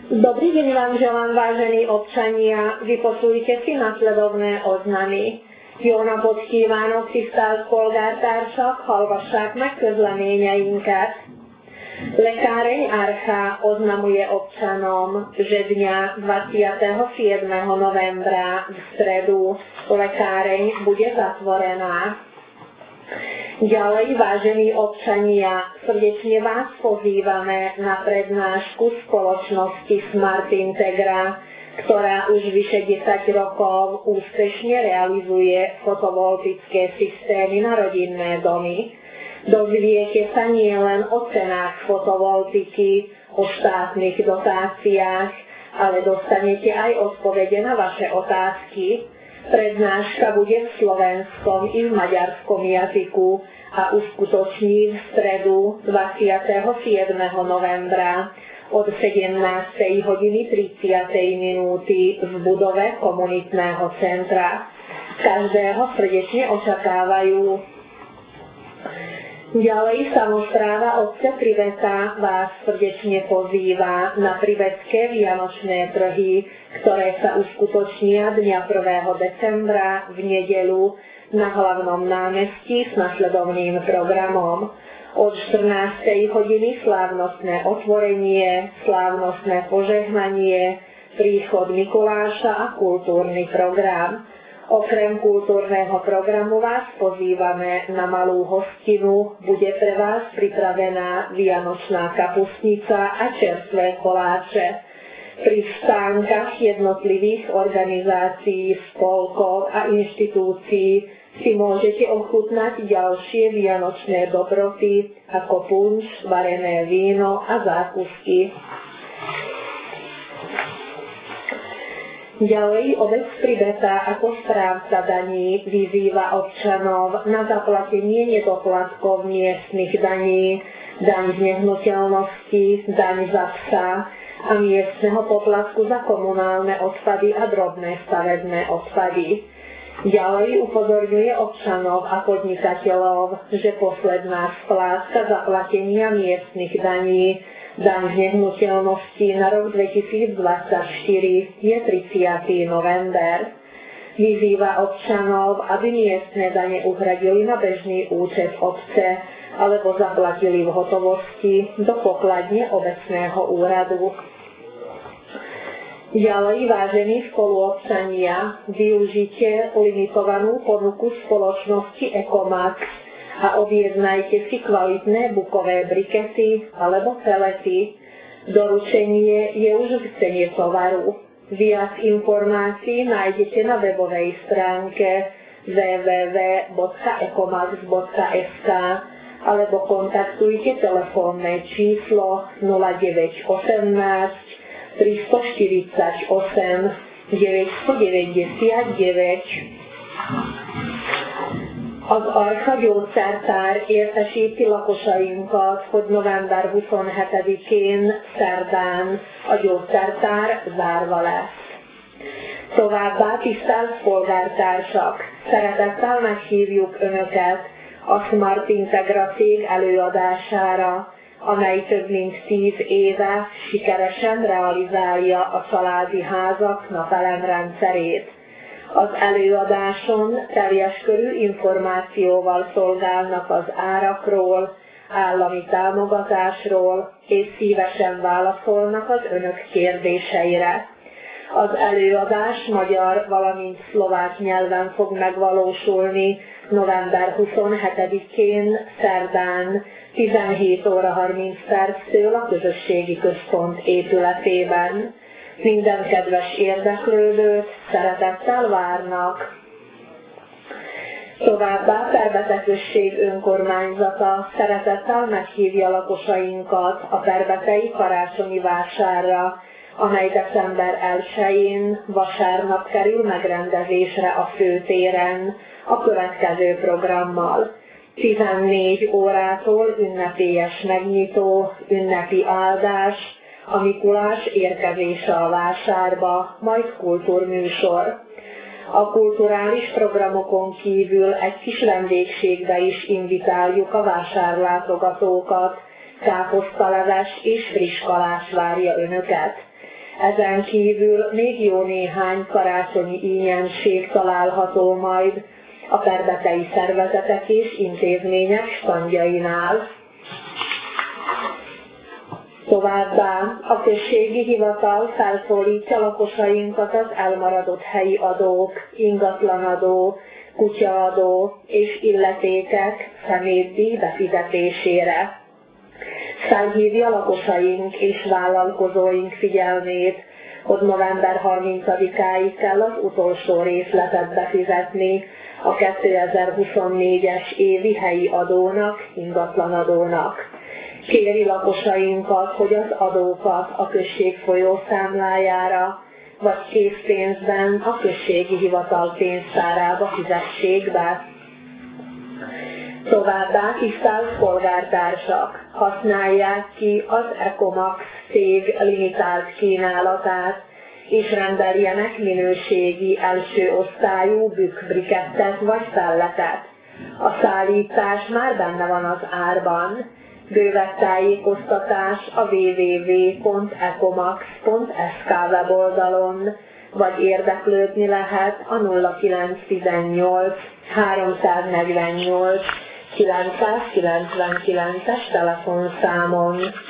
Dobrý deň vám želám, vážení občania, vypočujte si nasledovné oznamy. Jó napot kívánok, tisztelt polgártársak, hallgassák meg közleményeinket. Lekáreň Archa oznamuje občanom, že dňa 27. novembra v stredu lekáreň bude zatvorená. Ďalej, vážení občania, srdečne vás pozývame na prednášku spoločnosti Smart Integra, ktorá už vyše 10 rokov úspešne realizuje fotovoltické systémy na rodinné domy. Dozviete sa nielen o cenách fotovoltiky, o štátnych dotáciách, ale dostanete aj odpovede na vaše otázky. Prednáška bude v slovenskom i v maďarskom jazyku a uskutoční v stredu 27. novembra od 17:30 v budove komunitného centra. Každého srdečne očakávajú. Ďalej samospráva obce Priveta vás srdečne pozýva na privetské vianočné trhy, ktoré sa uskutočnia dňa 1. decembra v nedeľu na hlavnom námestí s nasledovným programom. Od 14. hodiny slávnostné otvorenie, slávnostné požehnanie, príchod Mikuláša a kultúrny program. Okrem kultúrneho programu vás pozývame na malú hostinu, bude pre vás pripravená vianočná kapustnica a čerstvé koláče. Pri stánkach jednotlivých organizácií, spolkov a inštitúcií si môžete ochutnať ďalšie vianočné dobroty ako punč, varené víno a zákusky. Ďalej obec Priveta ako správca daní vyzýva občanov na zaplatenie nedoplatkov miestnych daní, daň z nehnuteľnosti, daň za psa a miestneho poplatku za komunálne odpady a drobné stavebné odpady. Ďalej upozorňuje občanov a podnikateľov, že posledná splátka zaplatenia miestnych daní, daň z nehnuteľnosti na rok 2024 je 30. november. Vyzýva občanov, aby miestne dane uhradili na bežný účet obce alebo zaplatili v hotovosti do pokladne obecného úradu. Ďalej, vážení spoluobčania, využite limitovanú ponuku spoločnosti Ecomax a objednajte si kvalitné bukové brikety alebo pelety. Doručenie je už v cene tovaru. Viac informácií nájdete na webovej stránke www.ecomax.sk alebo kontaktujte telefónne číslo 0918 348 999. Az Archa gyógyszertár értesíti lakosainkat, hogy november 27-én szerdán a gyógyszertár zárva lesz. Továbbá, tisztelt polgártársak, szeretettel meghívjuk Önöket a Smart Integra cég előadására, amely több mint 10 éve sikeresen realizálja a családi házak napelemrendszerét. Az előadáson teljes körű információval szolgálnak az árakról, állami támogatásról, és szívesen válaszolnak az Önök kérdéseire. Az előadás magyar, valamint szlovák nyelven fog megvalósulni november 27-én, szerdán 17:30 a Közösségi Központ épületében. Minden kedves érdeklődőt szeretettel várnak. Továbbá Perbete község önkormányzata szeretettel meghívja lakosainkat a perbetei karácsonyi vásárra, amely december 1-én vasárnap kerül megrendezésre a főtéren a következő programmal. 14 órától ünnepélyes megnyitó, ünnepi áldás, a Mikulás érkezése a vásárba, majd kultúrműsor. A kulturális programokon kívül egy kis vendégségbe is invitáljuk a vásárlátogatókat, káposztaleves és friss kalács várja Önöket. Ezen kívül még jó néhány karácsonyi ínyenség található majd a perbetei szervezetek és intézmények standjainál. Továbbá a községi hivatal felszólítja lakosainkat az elmaradott helyi adók, ingatlanadó, kutyaadó és illetékek szemétdíj befizetésére. Felhívja lakosaink és vállalkozóink figyelmét, hogy november 30-áig kell az utolsó részletet befizetni a 2024-es évi helyi adónak, ingatlanadónak. Kéri lakosainkat, hogy az adókat a község folyószámlájára vagy készpénzben a községi hivatal pénztárába fizessék be. Továbbá tisztelt polgártársak, használják ki az Ecomax cég limitált kínálatát, és rendeljenek minőségi első osztályú bükkbrikettet vagy pelletet. A szállítás már benne van az árban. Bővebb tájékoztatás a www.ecomax.sk weboldalon, vagy érdeklődni lehet a 0918 348 999-es telefonszámon.